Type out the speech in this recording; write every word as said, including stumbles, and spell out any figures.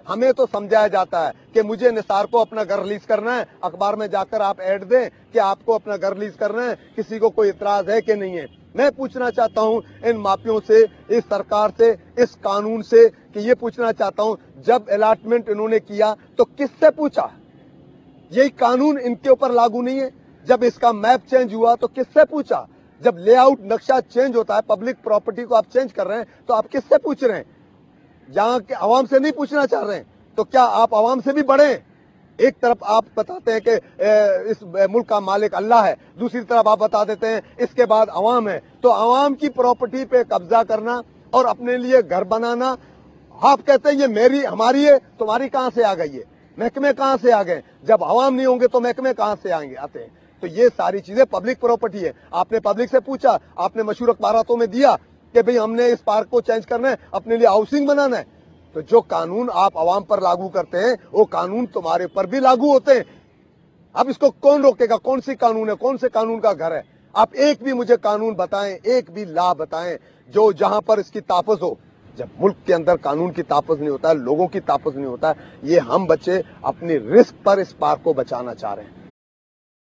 हमें तो समझाया जाता है कि मुझे निसार को अपना घर रिलीज करना है, अखबार में जाकर आप ऐड दें कि आपको अपना घर रिलीज करना है, किसी को कोई इतराज है कि नहीं है। मैं पूछना चाहता हूं इन माफियों से, इस सरकार से, इस कानून से, कि ये पूछना चाहता हूं जब अलॉटमेंट इन्होंने किया तो किससे पूछा? यही कानून इनके ऊपर लागू नहीं है? जब इसका मैप चेंज हुआ तो किससे पूछा? जब लेआउट नक्शा चेंज होता है, पब्लिक प्रॉपर्टी को आप चेंज कर रहे हैं, तो आप किससे पूछ रहे हैं? जहां के आवाम से नहीं पूछना चाह रहे हैं, तो क्या आप आवाम से भी बढ़े? एक तरफ आप बताते हैं कि इस मुल्क का मालिक अल्लाह है, दूसरी तरफ आप बता देते हैं इसके बाद आवाम है। तो आवाम की प्रॉपर्टी पे कब्जा करना और अपने लिए घर बनाना, आप कहते हैं ये मेरी हमारी है, तुम्हारी कहां से आ गई है? महकमे कहां से आ गए? जब आवाम नहीं होंगे तो महकमे कहां से आएंगे आते हैं? तो ये सारी चीजें पब्लिक प्रॉपर्टी है। आपने पब्लिक से पूछा, आपने मशहूर अखबारातों में दिया कि भाई हमने इस पार्क को चेंज करना है, अपने लिए हाउसिंग बनाना है। तो जो कानून आप आवाम पर लागू करते हैं वो कानून तुम्हारे ऊपर भी लागू होते हैं। अब इसको कौन रोकेगा? कौन सी कानून है? कौन से कानून का घर है? आप एक भी मुझे कानून बताएं, एक भी लॉ बताएं जो जहां पर इसकी ताफज हो। जब मुल्क के अंदर कानून की ताफज नहीं होता है, लोगों की ताफज नहीं होता है, ये हम बच्चे अपनी रिस्क पर इस पार्क को बचाना चाह रहे हैं।